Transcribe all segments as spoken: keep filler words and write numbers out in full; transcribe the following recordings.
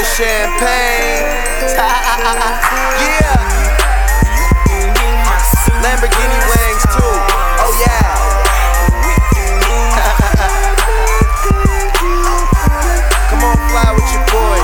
the champagne. Yeah. Lamborghini wings too. Oh yeah. Come on, fly with your boy.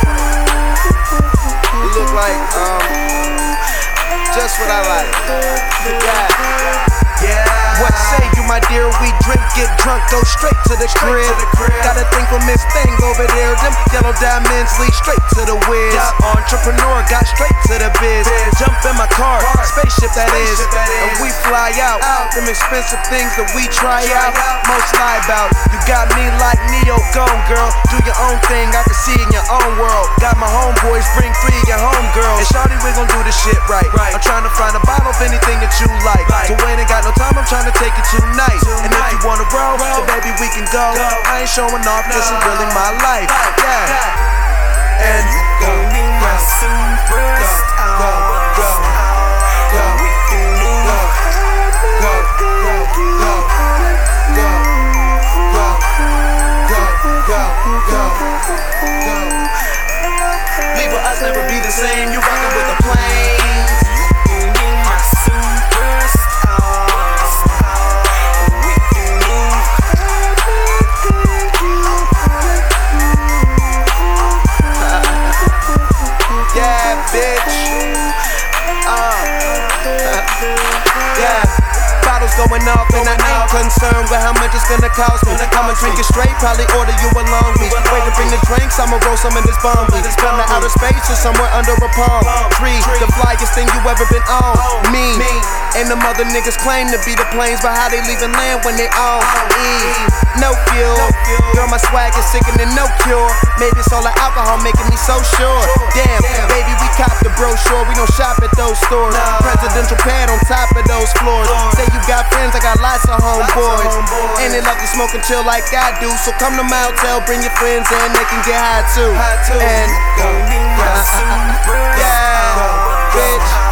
You look like um just what I like. Yeah. Yeah. What say you, my dear? We drink, get drunk, go straight to the crib. Got a thing for Miss Thing over there. Them yellow diamonds lead straight to the whiz. Entrepreneur got straight to the biz. Jump in my car, spaceship that is, and we fly out. Them expensive things that we try out, most lie about. You got me like Neo, gone girl. Do your own thing, I can see in your own world. Got my homeboys, bring three of your homegirls. And shawty, we gon' do this shit right. I'm trying to find a bottle of anything that you like. So when ain't got no time, I'm trying to take it tonight. And if you wanna roll, then baby we can go. I ain't showing off, this is really my life. Yeah. And you gon' be my superstar. Go, go, go, we can move. Go, go, go, go, go, go, go, go, go. Leave with us, never be the same. You rockin' with the planes. Bitch, uh, yeah. Bottles going off and I ain't concerned with how much it's gonna cost me. I'ma drink it straight, probably order you along me. Way to bring the drinks, I'ma roll some in this bomb. From the outer space or somewhere under a palm tree. The flyest thing you ever been on. Me, and them other niggas claim to be the planes, but how they leaving land when they on E? No fuel. Girl, my swag is sicker than no cure. Maybe it's all the alcohol making me so sure. Damn, baby, we cop the brochure. We don't shop at those stores. Presidential pad on top of those floors. Say you got friends, I got lots of homeboys. And they love to smoke and chill like I do. So come to my hotel, bring your friends in, they can get high too. And, uh, yeah, bitch.